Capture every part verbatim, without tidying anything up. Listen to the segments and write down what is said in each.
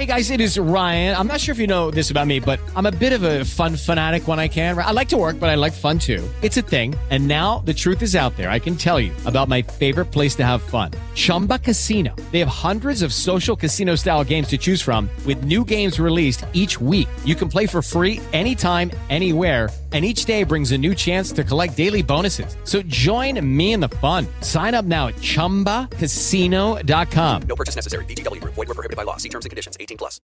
Hey guys, it is Ryan. I'm not sure if you know this about me, but I'm a bit of a fun fanatic when I can. I like to work, but I like fun too. It's a thing. And now the truth is out there. I can tell you about my favorite place to have fun. Chumba Casino. They have hundreds of social casino style games to choose from with new games released each week. You can play for free anytime, anywhere. And each day brings a new chance to collect daily bonuses. So join me in the fun. Sign up now at chumba casino dot com. No purchase necessary. V G W Group. Void where prohibited by law. See terms and conditions. eighteen plus.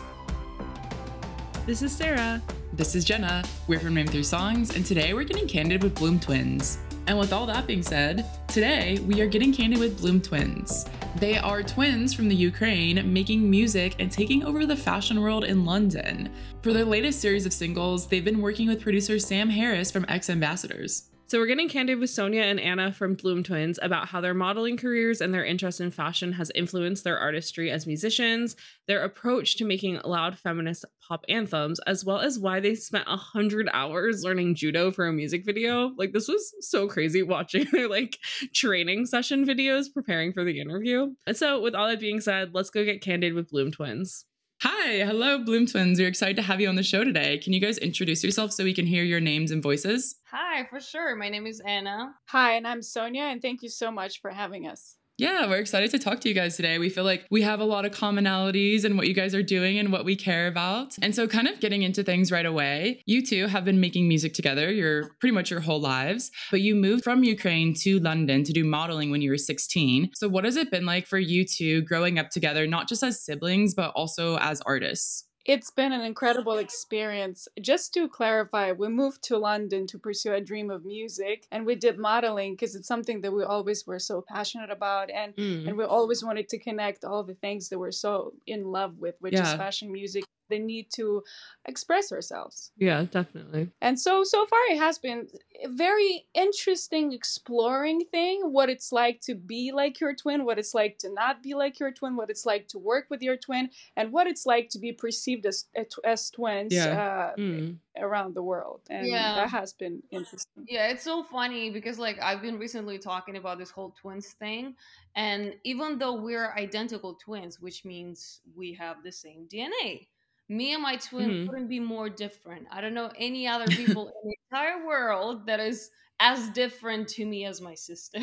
This is Sarah. This is Jenna. We're from Name Through Songs, and today we're getting candid with Bloom Twins. And with all that being said, today we are getting candid with Bloom Twins. They are twins from the Ukraine making music and taking over the fashion world in London. For their latest series of singles, they've been working with producer Sam Harris from X Ambassadors. So we're getting candid with Sonia and Anna from Bloom Twins about how their modeling careers and their interest in fashion has influenced their artistry as musicians, their approach to making loud feminist pop anthems, as well as why they spent a hundred hours learning judo for a music video. Like, this was so crazy watching their like training session videos preparing for the interview. And so with all that being said, let's go get candid with Bloom Twins. Hi, hello Bloom Twins. We're excited to have you on the show today. Can you guys introduce yourself so we can hear your names and voices? Hi, for sure. My name is Anna. Hi, and I'm Sonia, and thank you so much for having us. Yeah, we're excited to talk to you guys today. We feel like we have a lot of commonalities in what you guys are doing and what we care about. And so kind of getting into things right away, you two have been making music together your pretty much your whole lives, but you moved from Ukraine to London to do modeling when you were sixteen. So what has it been like for you two growing up together, not just as siblings, but also as artists? It's been an incredible experience. Just to clarify, we moved to London to pursue a dream of music, and we did modeling because it's something that we always were so passionate about, and Mm. and we always wanted to connect all the things that we're so in love with, which is Yeah. fashion, music, the need to express ourselves. Yeah, definitely. And so, so far it has been a very interesting exploring thing, what it's like to be like your twin, what it's like to not be like your twin, what it's like to work with your twin, and what it's like to be perceived as as twins Yeah. uh, Mm. around the world. And Yeah. that has been interesting. Yeah, it's so funny because like I've been recently talking about this whole twins thing, and even though we're identical twins, which means we have the same D N A, me and my twin Mhm. couldn't be more different. I don't know any other people in the entire world that is as different to me as my sister.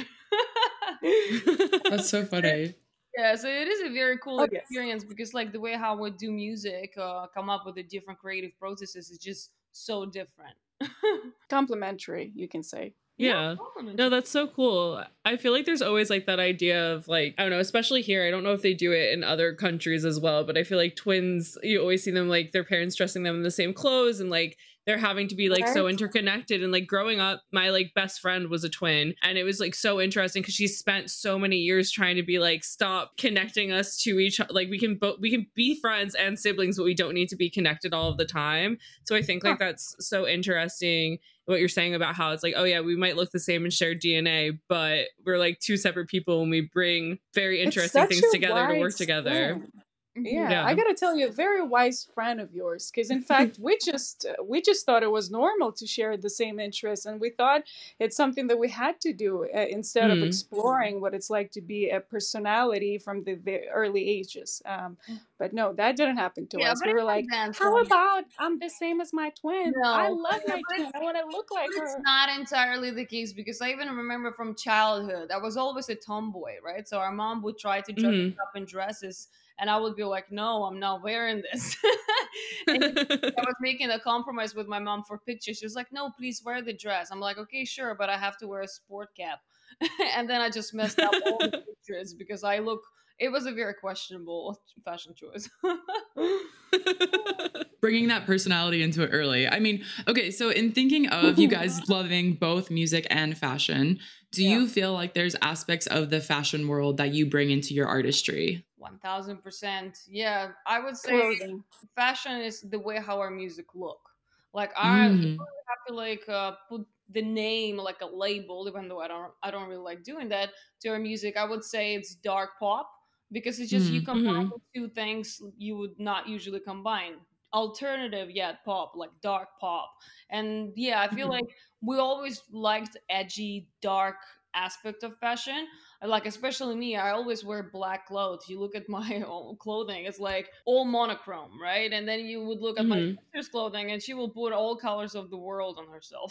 That's so funny. Yeah, so it is a very cool Oh, yes. experience because like the way how we do music, uh, come up with the different creative processes is just so different. Complementary, you can say. Yeah. No, that's so cool. I feel like there's always like that idea of like, I don't know, especially here. I don't know if they do it in other countries as well, but I feel like twins, you always see them like their parents dressing them in the same clothes and like they're having to be like so Right. interconnected. And like growing up, my like best friend was a twin, and it was like so interesting because she spent so many years trying to be like, stop connecting us to each other. Like we can both, we can be friends and siblings, but we don't need to be connected all of the time. So I think like that's so interesting what you're saying about how it's like, oh yeah, we might look the same and share D N A, but we're like two separate people and we bring very It's interesting such things a together to work wise together. friend. Yeah, Yeah. I gotta tell you, a very wise friend of yours. Because in fact, we just uh, we just thought it was normal to share the same interests, and we thought it's something that we had to do uh, instead of Mhm. exploring what it's like to be a personality from the, the early ages. Um, but no, that didn't happen to Yeah, us. but We were it like, depends how on- about I'm the same as my twin? I No. love Yeah, my but twin. I want to look like It's her. not entirely the case because I even remember from childhood, I was always a tomboy, right? So our mom would try to dress Mhm. us up in dresses, and I would be like, no, I'm not wearing this. And I was making a compromise with my mom for pictures. She was like, no, please wear the dress. I'm like, okay, sure, but I have to wear a sport cap. And then I just messed up all the pictures because I look, it was a very questionable fashion choice. Bringing that personality into it early. I mean, okay, so in thinking of you guys loving both music and fashion, do Yeah. you feel like there's aspects of the fashion world that you bring into your artistry? one thousand percent. Yeah, I would say Clothing. fashion is the way how our music look. Like our, you Mm. really have to like uh, put the name like a label, even though I don't, I don't really like doing that to our music. I would say it's dark pop because it's just you Mm. combine Mhm. the two things you would not usually combine. Alternative yet pop, like dark pop. And yeah, I feel Mhm. like we always liked edgy, dark aspect of fashion. like especially me, I always wear black clothes. You look at my own clothing, it's like all monochrome, right? And then you would look at my Mhm. sister's clothing and she will put all colors of the world on herself.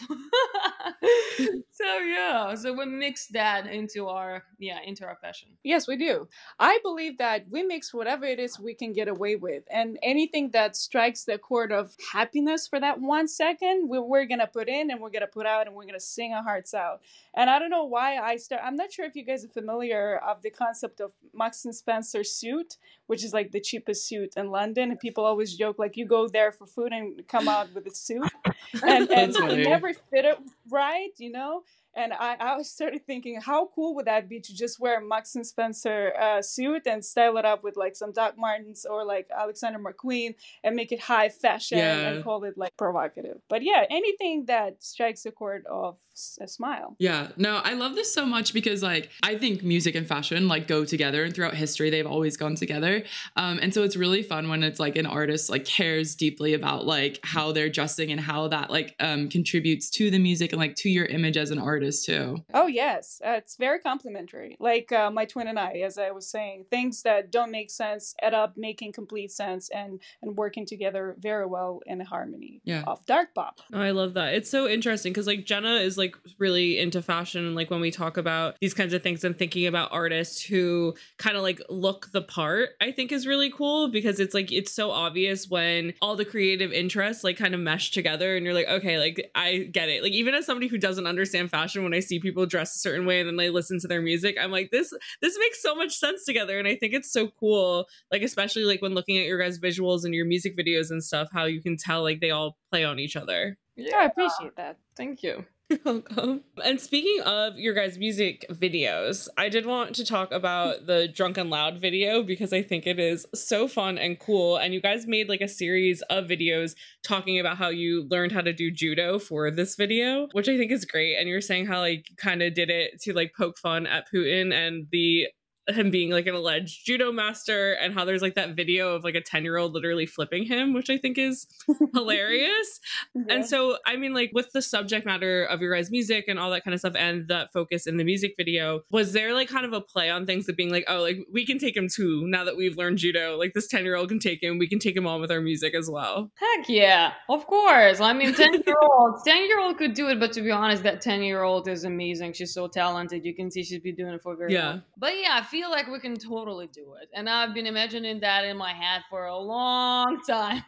So yeah, so we mix that into our yeah into our fashion. Yes, we do. I believe that we mix whatever it is we can get away with. And anything that strikes the chord of happiness for that one second, we, we're going to put in and we're going to put out and we're going to sing our hearts out. And I don't know why I start. I'm not sure if you guys are familiar of the concept of Marks and Spencer suit, which is like the cheapest suit in London. And people always joke, like, you go there for food and come out with a suit. And, and That's it funny. never fit it right, you know? And I, I started thinking, how cool would that be to just wear a Marks and Spencer uh, suit and style it up with like some Doc Martens or like Alexander McQueen and make it high fashion Yeah. and call it like provocative. But yeah, anything that strikes a chord of s- a smile. Yeah, no, I love this so much because like I think music and fashion like go together, and throughout history they've always gone together. Um, and so it's really fun when it's like an artist like cares deeply about like how they're dressing and how that like um, contributes to the music and like to your image as an artist too. Oh, yes. Uh, it's very complimentary. Like uh, my twin and I, as I was saying, things that don't make sense end up making complete sense and, and working together very well in harmony Yeah. of dark pop. Oh, I love that. It's so interesting because like Jenna is like really into fashion. And like when we talk about these kinds of things and thinking about artists who kind of like look the part, I think is really cool because it's like it's so obvious when all the creative interests like kind of mesh together and you're like, okay, like I get it. Like even as somebody who doesn't understand fashion, when I see people dress a certain way and then I listen to their music, I'm like, this this makes so much sense together. And I think it's so cool, like especially like when looking at your guys' visuals and your music videos and stuff, how you can tell like they all play on each other. Yeah, I appreciate that. Thank you. You're welcome. And speaking of your guys' music videos, I did want to talk about the Drunken Loud video because I think it is so fun and cool. And you guys made like a series of videos talking about how you learned how to do judo for this video, which I think is great. And you're saying how like you kind of did it to like poke fun at Putin and the him being like an alleged judo master, and how there's like that video of like a ten year old literally flipping him, which I think is hilarious. Yeah. And so, I mean, like with the subject matter of your guys' music and all that kind of stuff, and that focus in the music video, was there like kind of a play on things of being like, oh, like we can take him too now that we've learned judo? Like this ten year old can take him. We can take him on with our music as well. Heck yeah, of course. I mean, ten year old, ten year old could do it, but to be honest, that ten year old is amazing. She's so talented. You can see she's been doing it for very Yeah. long. But yeah, I feel like we can totally do it, and I've been imagining that in my head for a long time.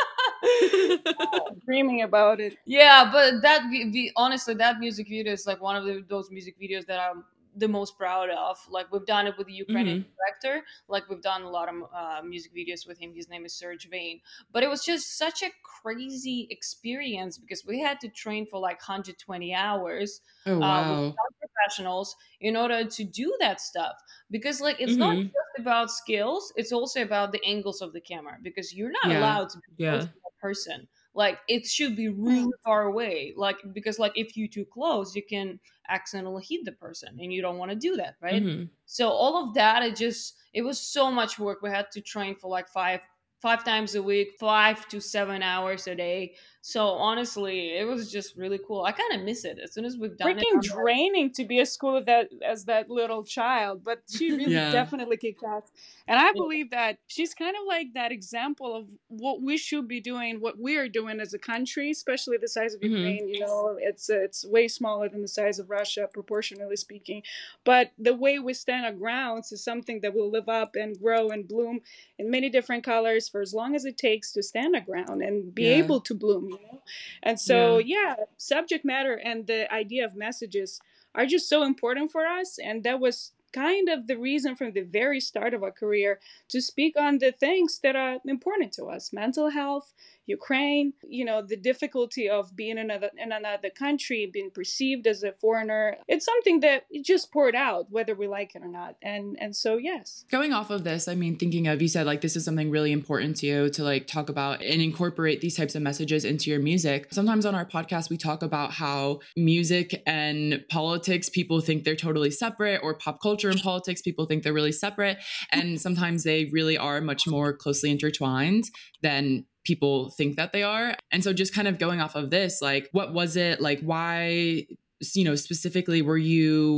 Dreaming about it. Yeah, but that vi- vi- honestly, that music video is like one of the, those music videos that I'm the most proud of. Like we've done it with the Ukrainian director. Like we've done a lot of uh, music videos with him. His name is Serge Vane. But it was just such a crazy experience because we had to train for like one hundred twenty hours Oh uh, with wow. some professionals in order to do that stuff. Because like it's not Mhm. just about skills; it's also about the angles of the camera. Because you're not Yeah. allowed to be Yeah. close to that person. Like it should be really far away. Like because like if you too close, you can accidentally hit the person, and you don't want to do that, right? Mhm. So all of that, it just it was so much work. We had to train for like five five times a week, five to seven hours a day. So honestly, it was just really cool. I kind of miss it. As soon as we've done it, Freaking I'm like, draining to be at school with that as that little child, but she really Yeah. definitely kicked ass. And I believe that she's kind of like that example of what we should be doing, what we are doing as a country, especially the size of Mhm. Ukraine. You know, it's uh, it's way smaller than the size of Russia, proportionally speaking. But the way we stand our grounds is something that will live up and grow and bloom in many different colors for as long as it takes to stand our ground and be Yeah. able to bloom. You know, and so yeah, subject matter and the idea of messages are just so important for us. And that was kind of the reason from the very start of our career to speak on the things that are important to us: mental health, Ukraine, you know, the difficulty of being in another, in another country, being perceived as a foreigner. It's something that it just poured out, whether we like it or not. And and so, yes. Going off of this, I mean, thinking of, you said like this is something really important to you to like talk about and incorporate these types of messages into your music. Sometimes on our podcast, we talk about how music and politics, people think they're totally separate, or pop culture and politics, people think they're really separate. And sometimes they really are much more closely intertwined than people think that they are. And so just kind of going off of this, like, what was it like? Why, you know, specifically were you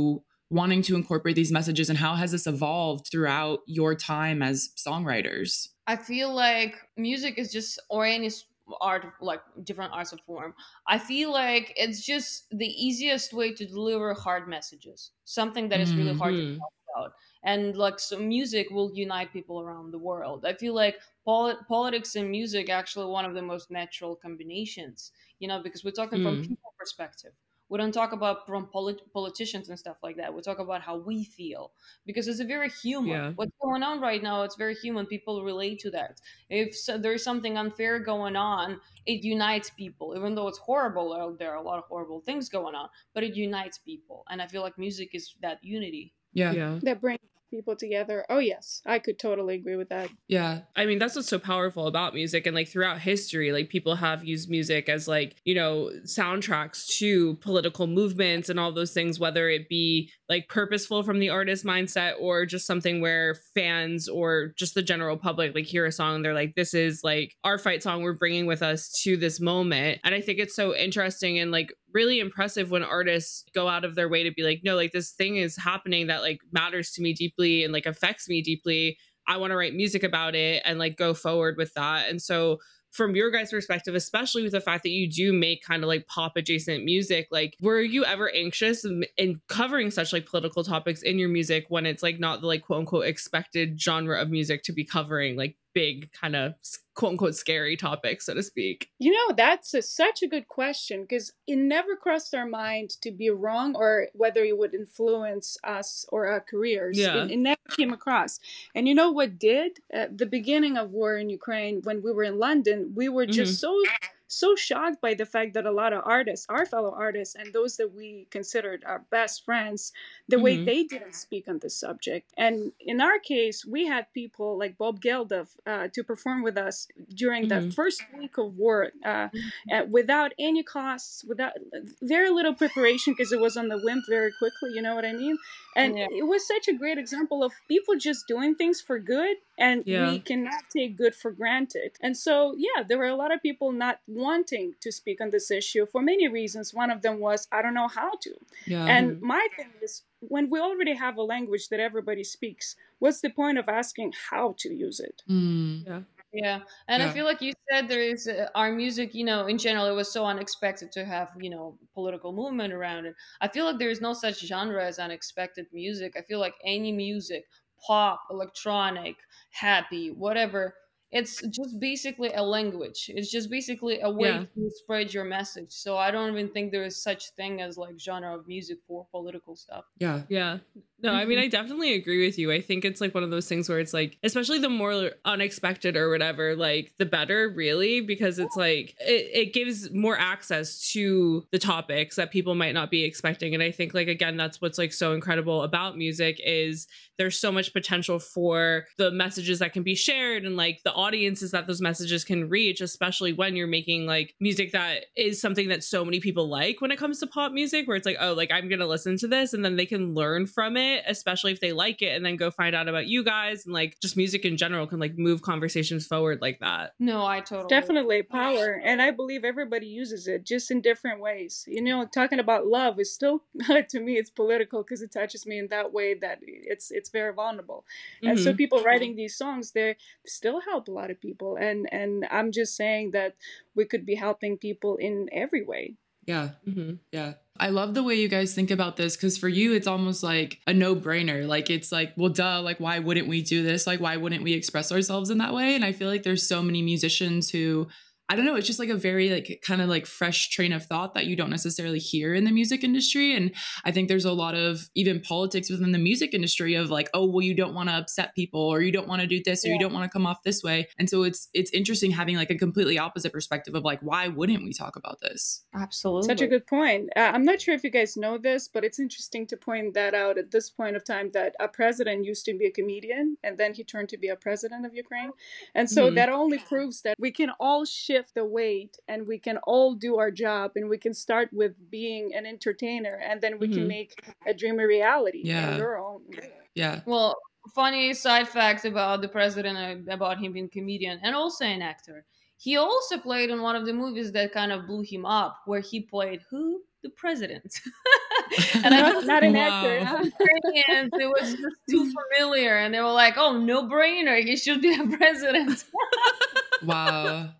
wanting to incorporate these messages, and how has this evolved throughout your time as songwriters? I feel like music is just, or any s- art, like different arts of form. I feel like it's just the easiest way to deliver hard messages, something that is really hard to Hmm. talk about. And like, so music will unite people around the world. I feel like poli- politics and music actually one of the most natural combinations, you know, because we're talking from Hmm. people perspective. We don't talk about from polit- politicians and stuff like that. We talk about how we feel because it's a very human. Yeah. What's going on right now? It's very human. People relate to that. If so, there's something unfair going on, it unites people. Even though it's horrible, uh, there are a lot of horrible things going on, but it unites people, and I feel like music is that unity. Yeah. Yeah. That brings people together. Oh yes, I could totally agree with that. Yeah. I mean, that's what's so powerful about music. And like throughout history, like people have used music as like, you know, soundtracks to political movements and all those things, whether it be like purposeful from the artist mindset or just something where fans or just the general public like hear a song and they're like, this is like our fight song we're bringing with us to this moment. And I think it's so interesting and like really impressive when artists go out of their way to be like, no, like this thing is happening that like matters to me deeply and like affects me deeply. I want to write music about it and like go forward with that. And so from your guys' perspective, especially with the fact that you do make kind of like pop adjacent music, like were you ever anxious in, in covering such like political topics in your music when it's like not the like quote unquote expected genre of music to be covering like big kind of quote unquote scary topics, so to speak? You know, that's a, such a good question because it never crossed our mind to be wrong or whether it would influence us or our careers. Yeah. It, it never came across. And you know what did? At the beginning of war in Ukraine, when we were in London, we were just so so shocked by the fact that a lot of artists, our fellow artists, and those that we considered our best friends, the way Mhm. they didn't speak on this subject. And in our case, we had people like Bob Geldof uh, to perform with us during the Mhm. first week of war uh, uh, without any costs, without very little preparation because it was on the whim very quickly, you know what I mean? And Yeah. it was such a great example of people just doing things for good, and Yeah. we cannot take good for granted. And so, yeah, there were a lot of people not wanting to speak on this issue for many reasons. One of them was, I don't know how to. Yeah. And my thing is, when we already have a language that everybody speaks, what's the point of asking how to use it? Mm. Yeah. Yeah, and I Yeah. feel like you said there is uh, our music, you know, in general, it was so unexpected to have, you know, political movement around it. I feel like there is no such genre as unexpected music. I feel like any music, pop, electronic, happy, whatever, it's just basically a language. It's just basically a way Yeah. to spread your message. So I don't even think there is such thing as like genre of music for political stuff. Yeah. Yeah. No, I mean, I definitely agree with you. I think it's like one of those things where it's like, especially the more unexpected or whatever, like the better, really, because it's like it, it gives more access to the topics that people might not be expecting. And I think, like, again, that's what's like so incredible about music is there's so much potential for the messages that can be shared and like the audiences that those messages can reach, especially when you're making like music that is something that so many people like when it comes to pop music, where it's like, oh, like I'm going to listen to this and then they can learn from it, especially if they like it, and then go find out about you guys, and like just music in general can like move conversations forward like that. No, I totally. Definitely power, and I believe everybody uses it just in different ways. You know, talking about love is still to me it's political because it touches me in that way that it's it's very vulnerable. And so Mhm. people writing these songs, they still help a lot of people, and and I'm just saying that we could be helping people in every way. Yeah. Mhm. Yeah. I love the way you guys think about this because for you, it's almost like a no brainer. Like, it's like, well, duh, like, why wouldn't we do this? Like, why wouldn't we express ourselves in that way? And I feel like there's so many musicians who, I don't know, it's just like a very like kind of like fresh train of thought that you don't necessarily hear in the music industry. And I think there's a lot of even politics within the music industry of like, oh, well, you don't want to upset people or you don't want to do this or Yeah. you don't want to come off this way. And so it's it's interesting having like a completely opposite perspective of like, why wouldn't we talk about this? Absolutely. Such a good point. Uh, I'm not sure if you guys know this, but it's interesting to point that out at this point of time that a president used to be a comedian and then he turned to be a president of Ukraine. And so Mhm. that only proves that we can all shift the weight and we can all do our job and we can start with being an entertainer and then we Mhm. can make a dream a reality Yeah. in your own way. Yeah. Well, funny side fact about the president, uh, about him being a comedian and also an actor. He also played in one of the movies that kind of blew him up, where he played who? the president. And I Not, not an Wow. actor. Huh? Ukrainians, it was just too familiar, and they were like, "Oh, no brainer, he should be a president." Wow.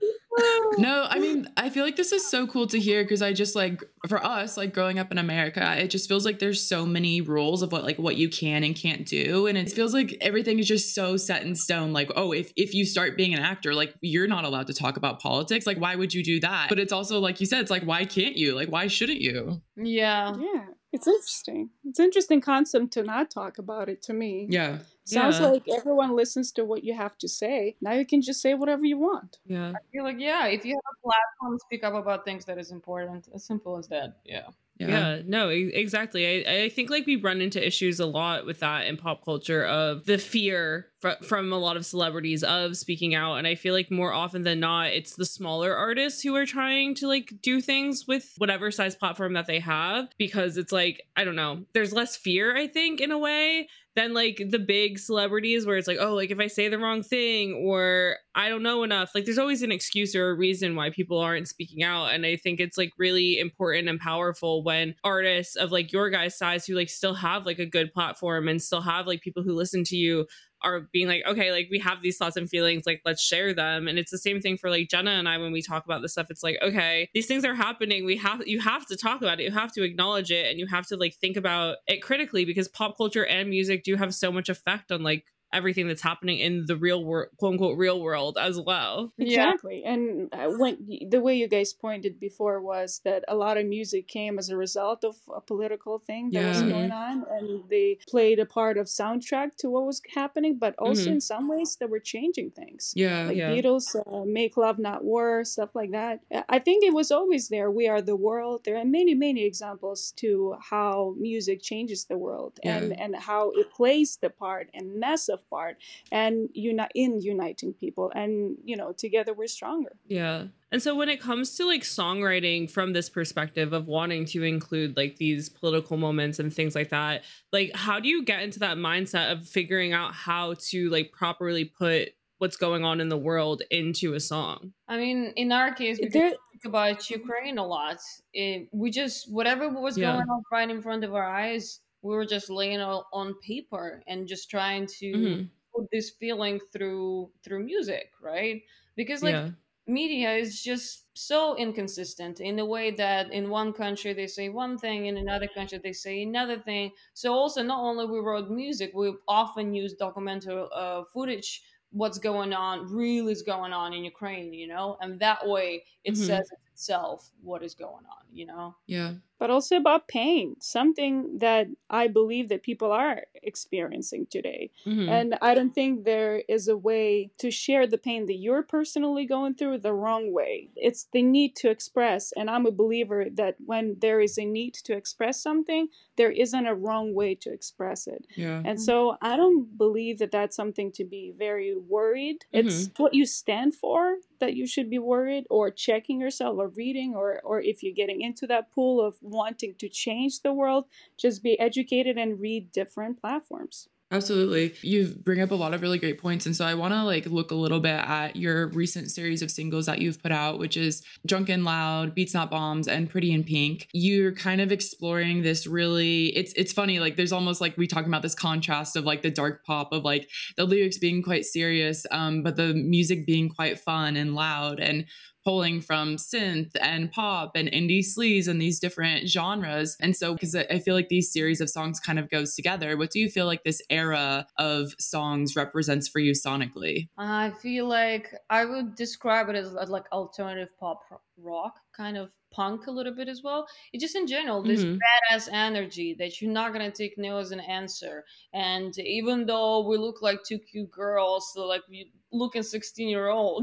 No, I mean, I feel like this is so cool to hear because I just like for us, like growing up in America, it just feels like there's so many rules of what like what you can and can't do. And it feels like everything is just so set in stone. Like, oh, if if you start being an actor, like you're not allowed to talk about politics. Like, why would you do that? But it's also like you said, it's like, why can't you? Like, why shouldn't you? Yeah. Yeah, it's interesting. It's an interesting concept to not talk about it to me. Yeah. Sounds Yeah. like everyone listens to what you have to say. Now you can just say whatever you want. Yeah. I feel like, yeah, if you have a platform, speak up about things that is important. As simple as that. Yeah. Yeah. Yeah, no, e- exactly. I, I think like we run into issues a lot with that in pop culture of the fear fr- from a lot of celebrities of speaking out. And I feel like more often than not, it's the smaller artists who are trying to like do things with whatever size platform that they have because it's like, I don't know, there's less fear, I think, in a way than like the big celebrities where it's like, oh, like if I say the wrong thing or I don't know enough, like there's always an excuse or a reason why people aren't speaking out. And I think it's like really important and powerful when artists of like your guys' size who like still have like a good platform and still have like people who listen to you are being like, okay, like we have these thoughts and feelings, like let's share them. And it's the same thing for like Jenna and I when we talk about this stuff. It's like, okay, these things are happening. We have you have to talk about it. You have to acknowledge it, and you have to like think about it critically because pop culture and music do have so much effect on like everything that's happening in the real world, quote unquote, real world as well. Yeah. Exactly. And uh, when the way you guys pointed before was that a lot of music came as a result of a political thing that was Yeah. going on, and they played a part of soundtrack to what was happening, but also Mhm. in some ways they were changing things. Yeah. Like Yeah. Beatles, uh, Make Love Not War, stuff like that. Uh, I think it was always there. We Are the World. There are many, many examples to how music changes the world and, Yeah. and how it plays the part and massive part and uni- in uniting people. And, you know, together we're stronger. Yeah. And so when it comes to like songwriting from this perspective of wanting to include like these political moments and things like that, like how do you get into that mindset of figuring out how to like properly put what's going on in the world into a song? I mean, in our case, because There, we think about Ukraine a lot, it, we just, whatever was Yeah. going on right in front of our eyes, we were just laying it on paper and just trying to Mm-hmm. put this feeling through through music, right? Because like Yeah. media is just so inconsistent in the way that in one country they say one thing, in another country they say another thing. So also, not only we wrote music, we often use documentary uh, footage, what's going on really is going on in Ukraine, you know, and that way it Mhm. says itself what is going on, you know. Yeah. but also about pain, something that I believe that people are experiencing today. Mhm. And I don't think there is a way to share the pain that you're personally going through the wrong way. It's the need to express. And I'm a believer that when there is a need to express something, there isn't a wrong way to express it. Yeah. And so I don't believe that that's something to be very worried. It's what you stand for that you should be worried, or checking yourself, or reading, or or if you're getting into that pool of wanting to change the world, just be educated and read different platforms. Absolutely. You bring up a lot of really great points. And so I want to like look a little bit at your recent series of singles that you've put out, which is Drunken Loud, Beats Not Bombs, and Pretty in Pink. You're kind of exploring this really, it's it's funny, like there's almost like we talking about this contrast of like the dark pop of like the lyrics being quite serious, um, but the music being quite fun and loud and pulling from synth and pop and indie sleaze and these different genres. And so, because I feel like these series of songs kind of goes together, what do you feel like this era of songs represents for you sonically? I feel like I would describe it as uh, like alternative pop rock, kind of punk a little bit as well. It just in general, this Mhm. badass energy that you're not gonna take no as an answer. And even though we look like two cute girls, so like we looking sixteen year old,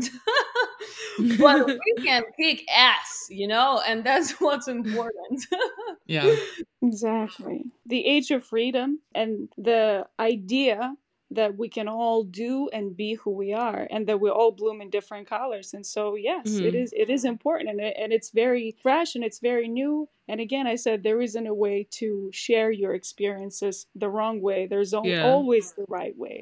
but we can kick ass, you know, and that's what's important. Yeah. Exactly. The age of freedom and the idea that we can all do and be who we are, and that we all bloom in different colors. And so, yes, it Mhm. is it is important, and, it, and it's very fresh and it's very new. And again, I said there isn't a way to share your experiences the wrong way. There's al- Yeah. always the right way.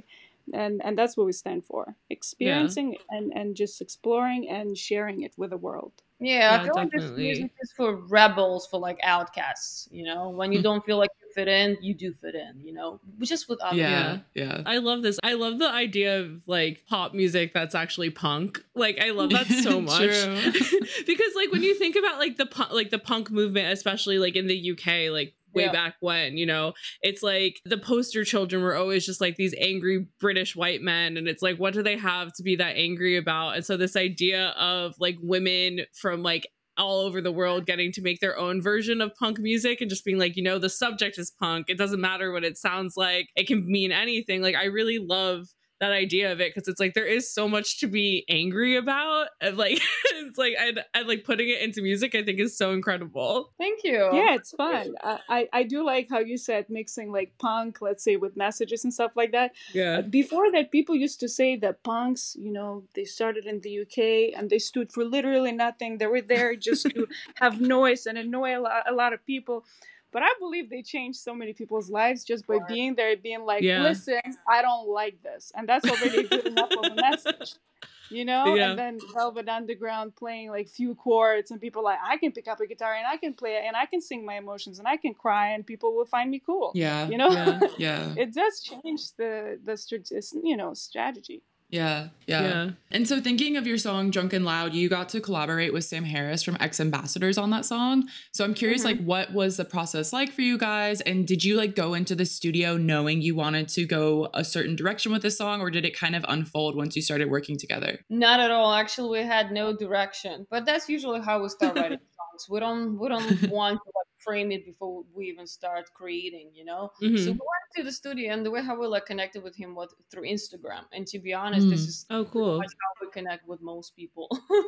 and and that's what we stand for: experiencing and and just exploring and sharing it with the world. Yeah, I Yeah, feel like this definitely. music is for rebels, for like outcasts, you know? When you don't feel like you fit in, you do fit in, you know? Just with other Yeah, people. yeah. I love this. I love the idea of like pop music that's actually punk. Like I love that so much. True. Because like when you think about like the pu- like the punk movement, especially like in the U K, like way Yeah. back when, you know, it's like the poster children were always just like these angry British white men, and it's like, what do they have to be that angry about? And so this idea of like women from like all over the world getting to make their own version of punk music and just being like, you know, the subject is punk, it doesn't matter what it sounds like, it can mean anything. Like I really love that idea of it, because it's like there is so much to be angry about, and like it's like I I like putting it into music, I think is so incredible. Thank you. Yeah, it's fun. I, I I do like how you said mixing like punk, let's say, with messages and stuff like that. Yeah. Uh, Before that, people used to say that punks, you know, they started in the U K and they stood for literally nothing. They were there just to have noise and annoy a lot, a lot of people. But I believe they changed so many people's lives just by being there, being like, Yeah. listen, I don't like this. And that's already good enough of a message. You know, Yeah. and then Velvet Underground playing like few chords, and people like, I can pick up a guitar and I can play it and I can sing my emotions and I can cry and people will find me cool. Yeah. You know, Yeah. Yeah. it does change the the strat- you know strategy. Yeah, yeah. Yeah. And so thinking of your song Drunken Loud, you got to collaborate with Sam Harris from X Ambassadors on that song. So I'm curious, Mm-hmm. like, what was the process like for you guys? And did you like go into the studio knowing you wanted to go a certain direction with this song, or did it kind of unfold once you started working together? Not at all. Actually, we had no direction. But that's usually how we start writing songs. We don't we don't want to like frame it before we even start creating, you know? Mhm. So we went to the studio, and the way how we like connected with him was through Instagram. And to be honest, this Mm. is Oh, cool. much how we connect with most people.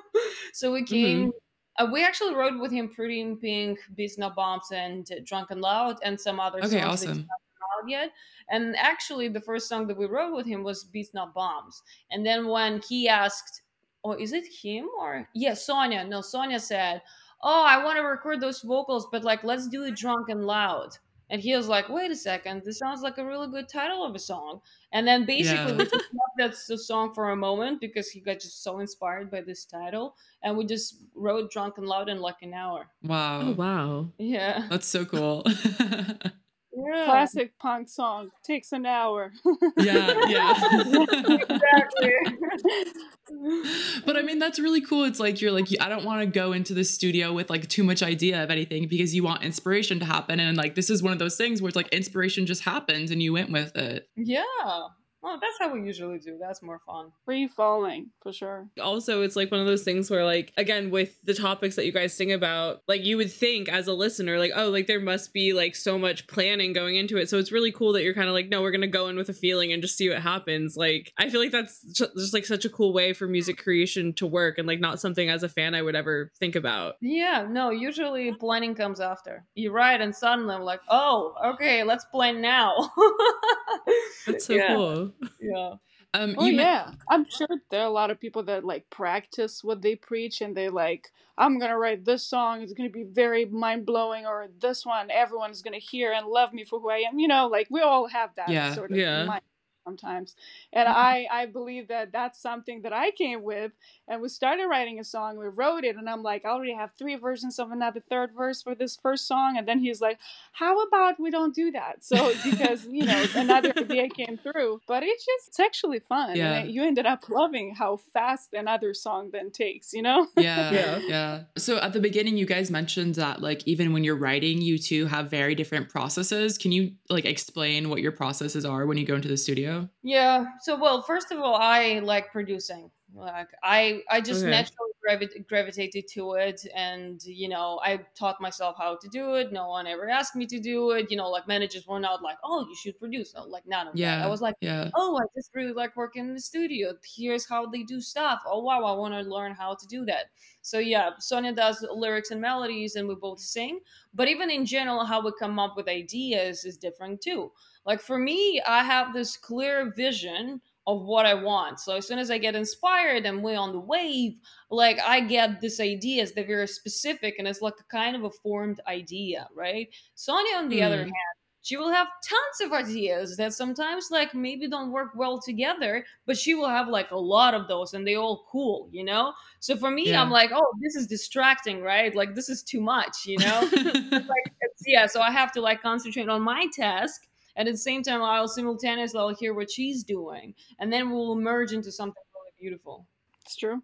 So we came uh, we actually wrote with him Pretty in Pink, Beats Not Bombs, and Drunken Loud, and some other Okay, songs that he's awesome. not out yet. And actually, the first song that we wrote with him was Beats Not Bombs. And then when he asked, or is it him or yeah, Sonia? No, Sonia said, "Oh, I want to record those vocals, but like let's do it drunk and loud." And he was like, "Wait a second, this sounds like a really good title of a song." And then basically Yeah. we just left that s- song for a moment because he got just so inspired by this title, and we just wrote "Drunk and Loud" in like an hour. Wow. Oh, wow. Yeah, That's so cool. yeah, Classic punk song takes an hour. Yeah, yeah. exactly. But I mean, that's really cool. It's like you're like, I don't want to go into the studio with like too much idea of anything because you want inspiration to happen. And like, this is one of those things where it's like inspiration just happens and you went with it. Yeah. Well, that's how we usually do. That's more fun. Free falling for sure. Also, it's like one of those things where, like, again, with the topics that you guys sing about, like, you would think as a listener, like, oh, like, there must be, like, so much planning going into it. So it's really cool that you're kind of like, no, we're going to go in with a feeling and just see what happens. Like, I feel like that's ju- just, like, such a cool way for music creation to work, and, like, not something as a fan I would ever think about. Yeah, no, usually planning comes after. You write and suddenly I'm like, oh, okay, let's plan now. That's so yeah, cool. yeah. Um, Oh you men- yeah, I'm sure there are a lot of people that like practice what they preach, and they like, I'm gonna write this song. It's gonna be very mind blowing, or this one everyone is gonna hear and love me for who I am. You know, like we all have that Yeah, sort of yeah. mind sometimes, and I I believe that that's something that I came with, and we started writing a song. We wrote it, and I'm like, I already have three versions of another third verse for this first song, and then he's like, how about we don't do that? So because you know another idea came through, but it's just it's actually fun. Yeah. And you ended up loving how fast another song then takes, you know? Yeah, Yeah. yeah. So at the beginning, you guys mentioned that like even when you're writing, you two have very different processes. Can you like explain what your processes are when you go into the studio? Yeah. So, well, first of all, I like producing. Like, I, I just Okay. naturally gravi- gravitated to it, and you know, I taught myself how to do it. No one ever asked me to do it. You know, like managers were not like, "Oh, you should produce." No, like none of that. I Yeah, was like, yeah, "Oh, I just really like working in the studio. Here's how they do stuff. Oh, wow, I want to learn how to do that." So yeah, Sonia does lyrics and melodies, and we both sing. But even in general, how we come up with ideas is different too. Like for me, I have this clear vision of what I want. So as soon as I get inspired and we're on the wave, like I get these ideas. They're very specific, and it's like a kind of a formed idea, right? Sonia, on the other Hmm. hand, she will have tons of ideas that sometimes like maybe don't work well together, but she will have like a lot of those and they all cool, you know? So for me, I'm Yeah. like, oh, this is distracting, right? Like this is too much, you know? Like it's, yeah, so I have to like concentrate on my task. And at the same time, I'll simultaneously I'll hear what she's doing, and then we'll merge into something really beautiful. It's true.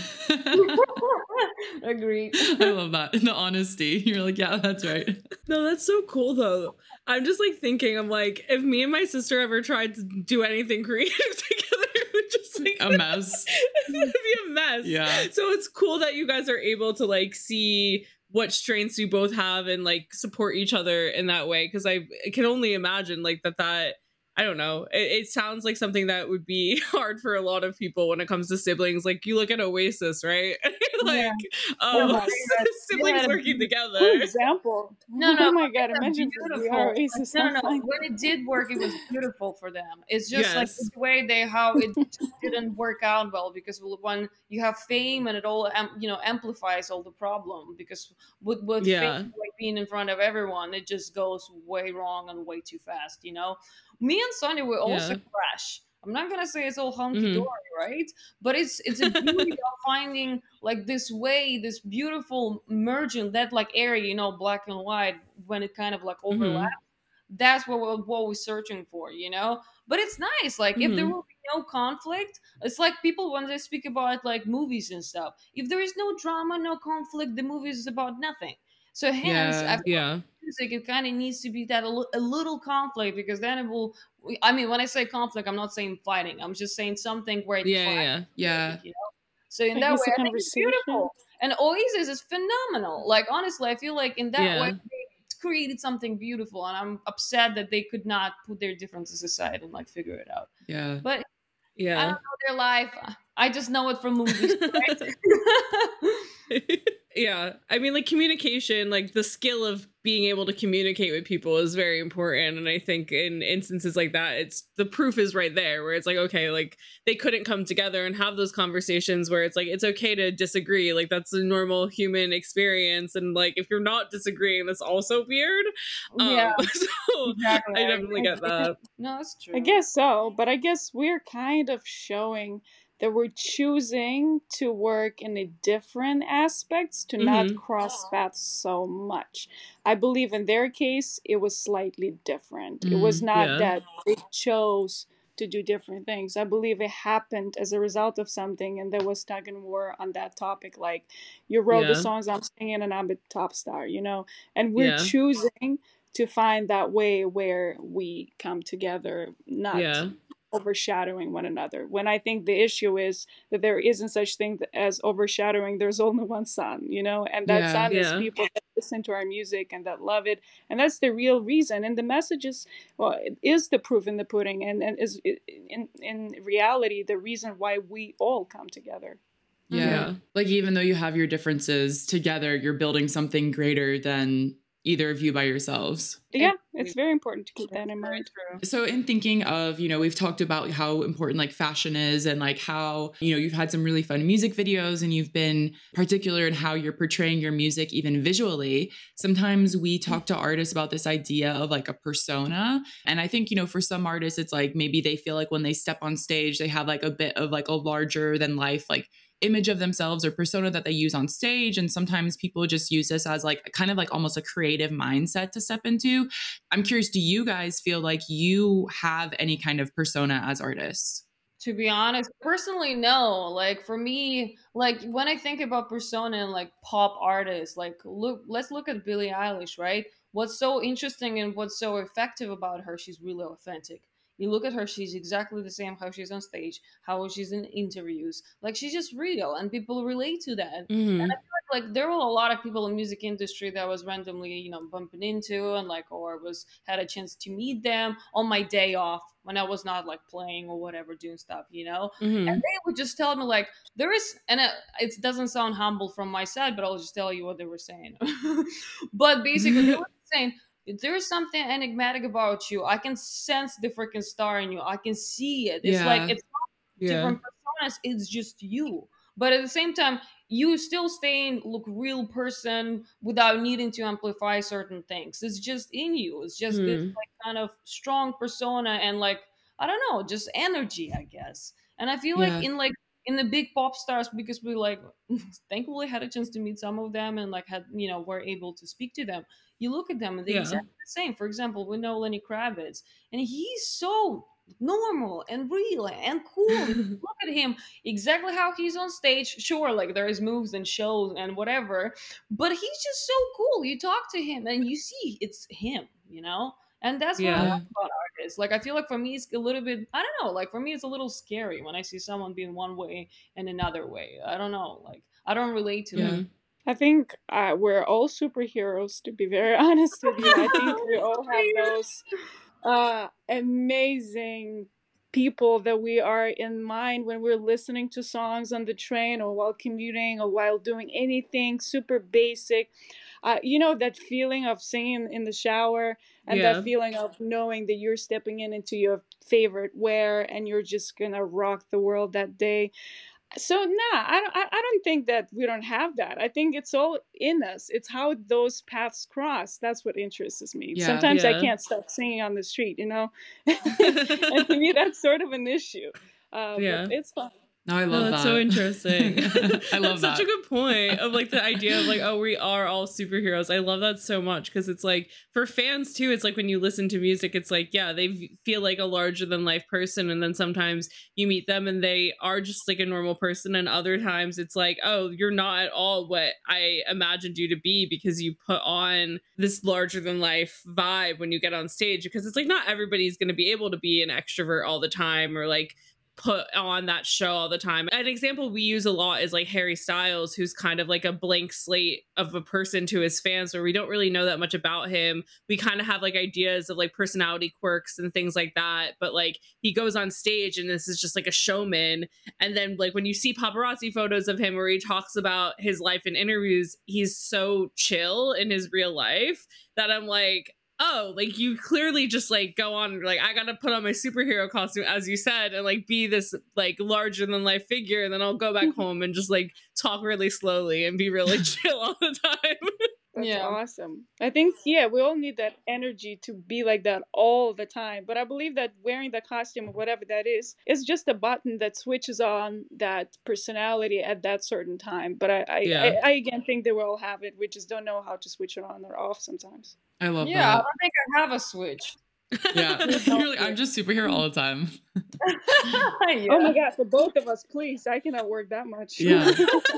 Agreed. I love that. The honesty. You're like, yeah, that's right. No, that's so cool though. I'm just like thinking, I'm like, if me and my sister ever tried to do anything creative together, it would just like A mess. it would be a mess. Yeah. So it's cool that you guys are able to like see what strengths you both have and like support each other in that way. Cause I, I can only imagine like that, that, I don't know. It, it sounds like something that would be hard for a lot of people when it comes to siblings. Like you look at Oasis, right? like Yeah. um, Yeah. siblings Yeah. working Good together. example. No, no, Oh my god! it's Imagine beautiful. we are Oasis. No, no, no. Like, When it did work, it was beautiful for them. It's just like Yes. the way they how it just didn't work out well because when you have fame and it all am- you know amplifies all the problem because with with Yeah. fame like being in front of everyone, it just goes way wrong and way too fast. You know, me and Sonia were also Yeah. crash. I'm not gonna say it's all hunky Mhm. dory, right? But it's it's a beauty of finding like this way, this beautiful merging that like area, you know, black and white when it kind of like overlaps. That's what we're what we're searching for, you know. But it's nice, like if there Mhm. will be no conflict, it's like people when they speak about like movies and stuff. If there is no drama, no conflict, the movie is about nothing. So hence, Yeah. I Yeah. music it kind of needs to be that a, li- a little conflict because then it will I mean when I say conflict I'm not saying fighting, I'm just saying something where it Yeah. fights, Yeah. Yeah. you know, so in I that guess way a I think it's conversation. beautiful and Oasis is phenomenal, like honestly I feel like in that Yeah. way they created something beautiful and I'm upset that they could not put their differences aside and like figure it out, Yeah. but I Yeah. don't know their life, I just know it from movies, right? Yeah. I mean, like communication, like the skill of being able to communicate with people is very important. And I think in instances like that, it's the proof is right there where it's like, okay, like they couldn't come together and have those conversations where it's like, it's okay to disagree. Like that's a normal human experience. And like, if you're not disagreeing, that's also weird. Um, Yeah, so exactly, I I definitely agree. get that. No, it's true. I guess so, but I guess we're kind of showing that we're choosing to work in a different aspects to not Mhm. cross paths so much. I believe in their case it was slightly different. It was Mm, not Yeah. that they chose to do different things. I believe it happened as a result of something and there was tug and war on that topic. Like you wrote the Yeah. songs I'm singing and I'm a top star, you know? And we're Yeah. choosing to find that way where we come together, not Yeah. overshadowing one another. When I think the issue is that there isn't such thing as overshadowing, there's only one sun, you know, and that Yeah. sun is Yeah. people that listen to our music and that love it, and that's the real reason. And the message is, well, it is the proof in the pudding, and and is in in reality the reason why we all come together. Yeah. Yeah. Like even though you have your differences together, you're building something greater than either of you by yourselves. Yeah, it's very important to keep that in Very mind. true. So in thinking of, you know, we've talked about how important like fashion is and like how, you know, you've had some really fun music videos and you've been particular in how you're portraying your music even visually. Sometimes we talk to artists about this idea of like a persona. And I think, you know, for some artists, it's like maybe they feel like when they step on stage, they have like a bit of like a larger than life, like image of themselves or persona that they use on stage. And sometimes people just use this as like kind of like almost a creative mindset to step into. I'm curious, do you guys feel like you have any kind of persona as artists? To be honest, personally, no. Like for me, like when I think about persona and like pop artists, like look, let's look at Billie Eilish, right? What's so interesting and what's so effective about her? She's really authentic. You look at her, she's exactly the same how she's on stage, how she's in interviews. Like she's just real, and people relate to that. And I Mhm. feel like, like there were a lot of people in music industry that I was randomly, you know, bumping into and like or was had a chance to meet them on my day off when I was not like playing or whatever doing stuff, you know. And Mhm. they would just tell me like there is, and it, it doesn't sound humble from my side, but I'll just tell you what they were saying. But basically, they were saying there's something enigmatic about you. I can sense the freaking star in you. I can see it. It's like Yeah. it's Yeah. different personas, it's just you. But at the same time, you still stay look real person without needing to amplify certain things. It's just in you. It's just this Hmm. like kind of strong persona and like I don't know, just energy, I guess. And I feel like Yeah. in like in the big pop stars, because we like thankfully had a chance to meet some of them and like had you know were able to speak to them. You look at them and they're Yeah. exactly the same. For example, we know Lenny Kravitz, and he's so normal and real and cool. Look at him exactly how he's on stage. Sure, like there is moves and shows and whatever, but he's just so cool. You talk to him and you see it's him, you know? And that's what I love Yeah. Yeah. about artists. Like I feel like for me it's a little bit I don't know, like for me it's a little scary when I see someone being one way and another way. I don't know. Like I don't relate to Yeah. that. I think uh, we're all superheroes, to be very honest with you. I think we all have those uh, amazing people that we are in mind when we're listening to songs on the train or while commuting or while doing anything super basic. Uh, you know, that feeling of singing in the shower and Yeah. that feeling of knowing that you're stepping in into your favorite wear and you're just gonna rock the world that day. So nah, I don't. I I don't think that we don't have that. I think it's all in us. It's how those paths cross. That's what interests me. Yeah. Sometimes I Yeah. can't stop singing on the street, you know, and to me that's sort of an issue. Uh, Yeah. but it's fun. No, I No, love that's that. so interesting. I love That's such that. a good point of like the idea of like, oh, we are all superheroes. I love that so much because it's like for fans too, it's like when you listen to music, it's like, yeah, they v- feel like a larger than life person. And then sometimes you meet them and they are just like a normal person. And other times it's like, oh, you're not at all what I imagined you to be because you put on this larger than life vibe when you get on stage because it's like not everybody's going to be able to be an extrovert all the time or like put on that show all the time. An example we use a lot is like Harry Styles, who's kind of like a blank slate of a person to his fans where we don't really know that much about him. We kind of have like ideas of like personality quirks and things like that, but like he goes on stage and this is just like a showman. And then like when you see paparazzi photos of him where he talks about his life in interviews, he's so chill in his real life that I'm like, oh, like you clearly just like go on like I gotta put on my superhero costume as you said and like be this like larger than life figure and then I'll go back home and just like talk really slowly and be really chill all the time. That's Yeah. awesome. I think yeah, we all need that energy to be like that all the time. But I believe that wearing the costume or whatever that is, is just a button that switches on that personality at that certain time. But I, I, Yeah. I, I again think that we all have it. We just don't know how to switch it on or off sometimes. I love Yeah, I that. don't think I have a switch. Yeah. You're like, I'm just superhero all the time. Yeah. Oh my god, for both of us, please. I cannot work that much. Yeah.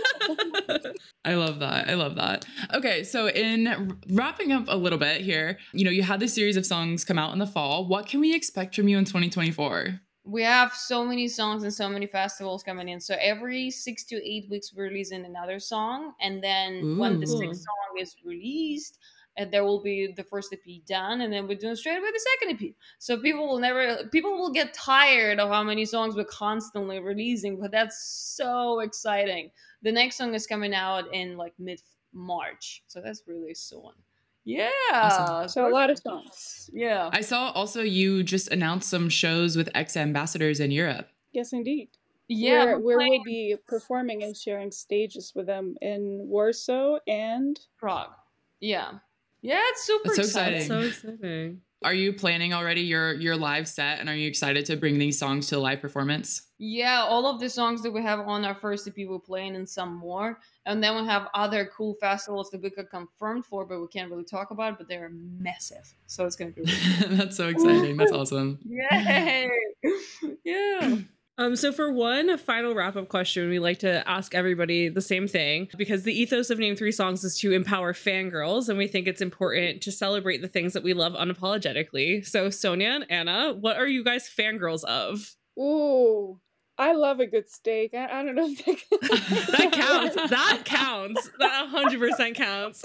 I love that. I love that. Okay, so in r- wrapping up a little bit here, you know, you had this series of songs come out in the fall. What can we expect from you in twenty twenty-four? We have so many songs and so many festivals coming in. So every six to eight weeks, we're releasing another song. And then when the Ooh. Cool. sixth song is released, and there will be the first E P done, and then we're doing straight away the second E P. So people will never, people will get tired of how many songs we're constantly releasing, but that's so exciting. The next song is coming out in like mid March, so that's really soon. Yeah. Awesome. So a lot of songs. Yeah. I saw also you just announced some shows with ex-ambassadors in Europe. Yes, indeed. Yeah. Where, we're where playing we'll be performing and sharing stages with them in Warsaw and Prague. Yeah. Yeah, it's super That's so exciting. That's exciting. so exciting. Are you planning already your your live set and are you excited to bring these songs to a live performance? Yeah, all of the songs that we have on our first E P we're playing and some more. And then we have other cool festivals that we got confirmed for, but we can't really talk about, but they're massive. So it's gonna be really That's so exciting. That's awesome. Yay! Yeah. Um, so for one final wrap-up question, we like to ask everybody the same thing because the ethos of Name Three Songs is to empower fangirls, and we think it's important to celebrate the things that we love unapologetically. So Sonia and Anna, what are you guys fangirls of? ooh, I love a good steak. I, I don't know if that, That counts. That counts. That one hundred percent counts.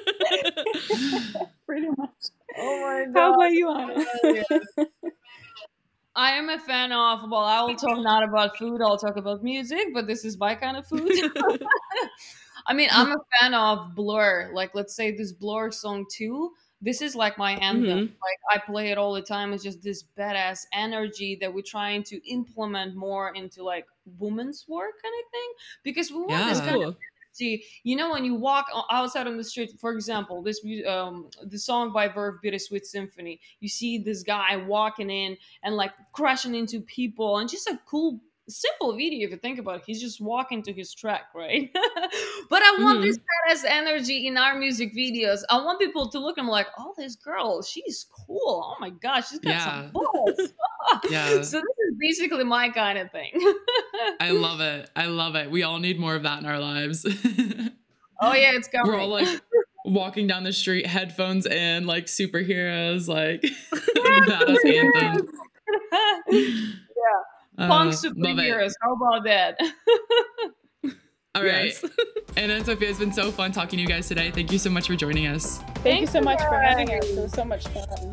Pretty much. Oh my god. How about you, Anna? Yeah. I am a fan of, well, I will talk not about food, I'll talk about music, but this is my kind of food. I mean, I'm a fan of Blur. Like, let's say this Blur song two. this is like my anthem. Mhm. Like I play it all the time. It's just this badass energy that we're trying to implement more into like women's work kind of thing, because we want this Yeah. kind of Cool. energy. You know, when you walk o- outside on the street, for example, this mu- um the song by Verve, Bittersweet Symphony, you see this guy walking in and like crashing into people, and just a cool simple video if you think about it. He's just walking to his track, right? But I want this Mhm. badass energy in our music videos. I want people to look and I'm like, oh, this girl, she's cool. Oh my gosh, she's got Yeah. some balls. Yeah. So this is basically my kind of thing. I love it. I love it. We all need more of that in our lives. Oh yeah, it's coming. We're all like walking down the street, headphones in, like superheroes, like badass anthems. Yeah. Uh, Punk love it. superheroes. How about that? All right. Yes. Anna and Sophia, it's been so fun talking to you guys today. Thank you so much for joining us. Thank you so you, much for having guys. us. It was so much fun.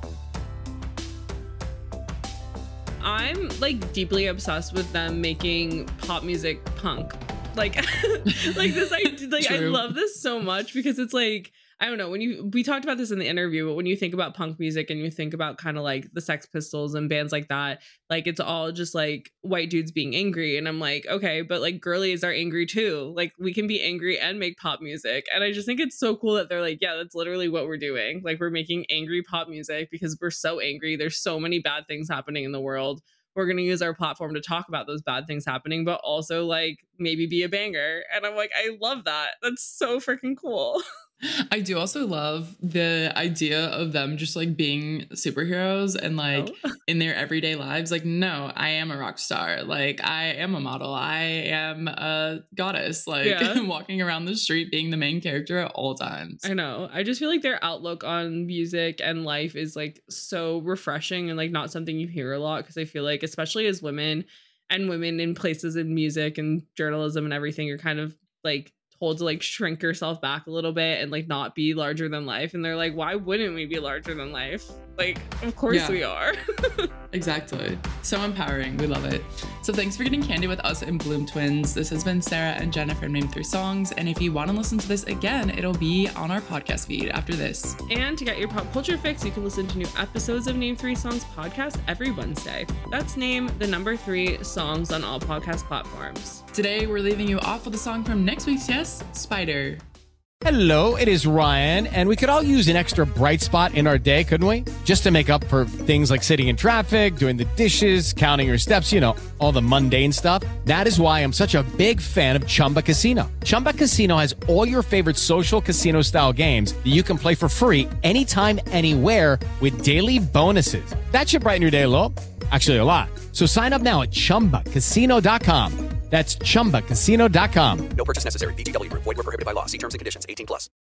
I'm like deeply obsessed with them making pop music punk. Like, like this, I like I True. love this so much because it's like, I don't know, when you we talked about this in the interview, but when you think about punk music and you think about kind of like the Sex Pistols and bands like that, like it's all just like white dudes being angry. And I'm like, okay, but like girlies are angry too. Like we can be angry and make pop music. And I just think it's so cool that they're like, yeah, that's literally what we're doing. Like we're making angry pop music because we're so angry. There's so many bad things happening in the world. We're going to use our platform to talk about those bad things happening, but also like maybe be a banger. And I'm like, I love that. That's so freaking cool. I do also love the idea of them just like being superheroes and like Oh. in their everyday lives. Like, no, I am a rock star. Like, I am a model. I am a goddess. Like, Yeah. walking around the street being the main character at all times. I know. I just feel like their outlook on music and life is like so refreshing and like not something you hear a lot, because I feel like especially as women and women in places in music and journalism and everything, you're kind of like told to like shrink yourself back a little bit and like not be larger than life. And they're like, why wouldn't we be larger than life? Like, of course Yeah. we are. Exactly. So empowering. We love it. So thanks for getting candy with us in Bloom Twins. This has been Sarah and Jennifer from Name Three Songs. And if you want to listen to this again, it'll be on our podcast feed after this. And to get your pop culture fix, you can listen to new episodes of Name Three Songs podcast every Wednesday. That's Name the number three songs on all podcast platforms. Today, we're leaving you off with a song from next week's Yes, Spider. Hello, it is Ryan, and we could all use an extra bright spot in our day, couldn't we? Just to make up for things like sitting in traffic, doing the dishes, counting your steps, you know, all the mundane stuff. That is why I'm such a big fan of Chumba Casino. Chumba Casino has all your favorite social casino style games that you can play for free anytime, anywhere with daily bonuses. That should brighten your day a little. Actually, a lot. So sign up now at chumba casino dot com. That's chumba casino dot com. No purchase necessary. V G W Group. Void where prohibited by law. See terms and conditions. eighteen plus.